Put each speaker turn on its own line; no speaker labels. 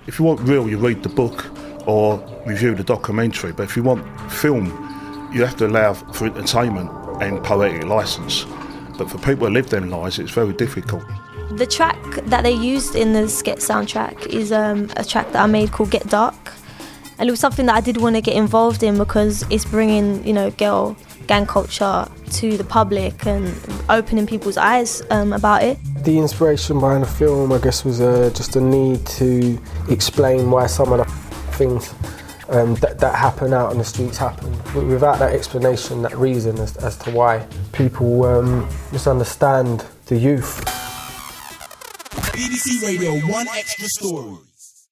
If you want real, you read the book or review the documentary. But if you want film, you have to allow for entertainment and poetic licence. But for people who live their lives, it's very difficult.
The track that they used in the skit soundtrack is a track that I made called Get Dark. And it was something that I did want to get involved in because it's bringing, girl gang culture to the public and opening people's eyes about it.
The inspiration behind the film, I guess, was just a need to explain why some of the things that happen out on the streets happen. Without that explanation, that reason as to why, people misunderstand the youth.
BBC Radio 1 Extra Story.